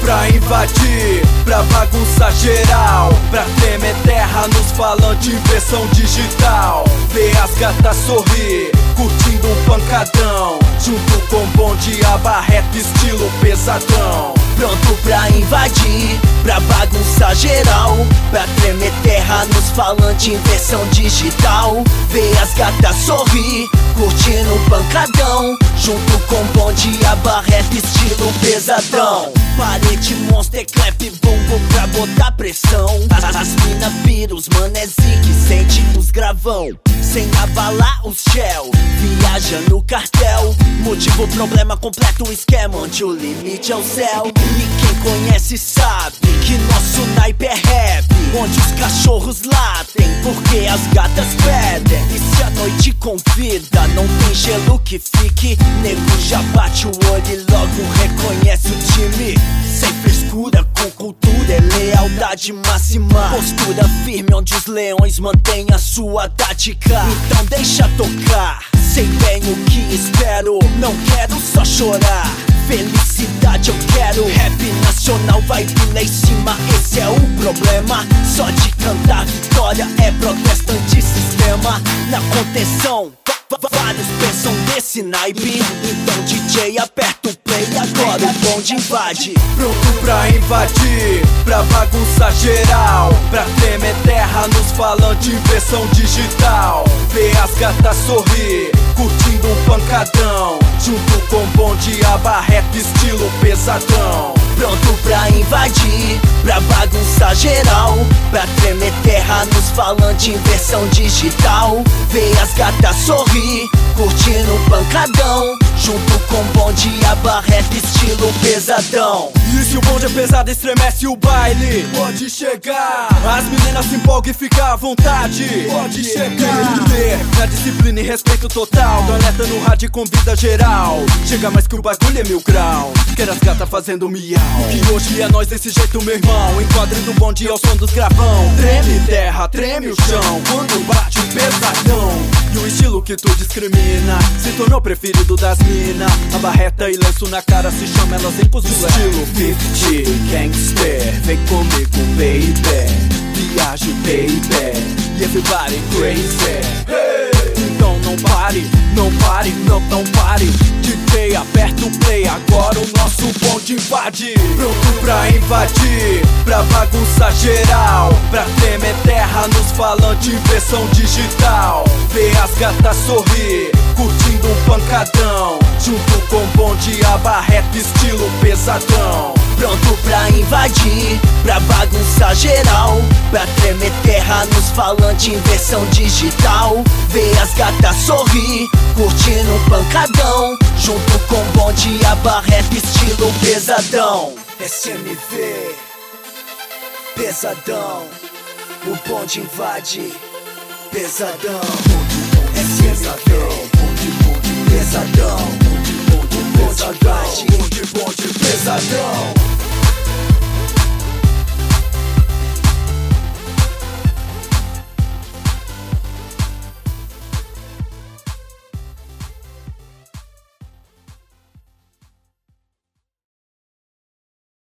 pra invadir, pra bagunçar geral, pra tremer terra nos falantes em versão digital. Ver as gatas sorrir, curtindo um pancadão, junto com bonde a barreta estilo pesadão. Pronto pra invadir, pra bagunçar geral, pra tremer terra nos falantes em versão digital. Ver as gatas sorrir, curtindo um pancadão, junto com bonde a barreta estilo pesadão. Parede, monster, clap, bombo pra botar pressão. As mina pira, os manezinho que sente os gravão. Sem abalar os shell, viaja no cartel. Motivo, problema completo, esquema onde o limite é o céu. E quem conhece sabe que nosso naipe é rap, onde os cachorros latem porque as gatas pedem. E se a noite convida, não tem gelo que fique. Nego já bate o olho e logo reconhece o time. Sem frescura, com cultura, é lealdade máxima. Postura firme onde os leões mantêm a sua tática. Então deixa tocar, sei bem o que espero. Não quero só chorar, felicidade eu quero. Rap nacional, vibe lá em cima, esse é o problema. Só de cantar vitória é protesto antissistema. Na contenção, vários pensam desse naipe. Então DJ aperta o play, agora o bonde invade. Pronto pra invadir, pra bagunçar geral, pra tremer terra nos falantes em versão digital. Ver as gatas sorrir, curtindo um pancadão, junto com bonde a barreta estilo pesadão. Pronto pra invadir, pra bagunçar geral, pra tremer terra nos falantes em versão digital. Ver as gatas sorrir, curtindo um pancadão, junto com bonde a barreta estilo pesadão. E se o bonde é pesado, estremece o baile. Pode chegar, as meninas se empolgam e ficam à vontade. Pode chegar, na disciplina e respeito total. Doneta no rádio convida geral. Chega mais que o bagulho é 1000 grau. Quero as gatas fazendo miau. Que hoje é nós desse jeito, meu irmão. Enquadre do bonde ao som dos gravão. Treme terra, treme o chão, quando bate o pesadão. E o estilo que tu discrimina se tornou preferido das mina. A barreta e lanço na cara se chama elas em pos estilo 50 gangster. Vem comigo, baby. Viaje, baby. E everybody crazy. Hey! Então não pare, não pare, não pare. DJ aperta o play, agora o nosso bonde invade. Pronto pra invadir, pra bagunçar geral, pra tremer terra nos falantes em versão digital. Ver as gatas sorrir, curtindo um pancadão, junto com bonde a barreta estilo pesadão. Pronto pra invadir, pra bagunçar geral, pra tremer terra nos falantes em versão digital. Ver as gatas sorrir, curtindo um pancadão, junto com bonde a barreta estilo pesadão. SMV, pesadão, o bonde invade, pesadão. SMV, pesadão, o bonde invade, pesadão.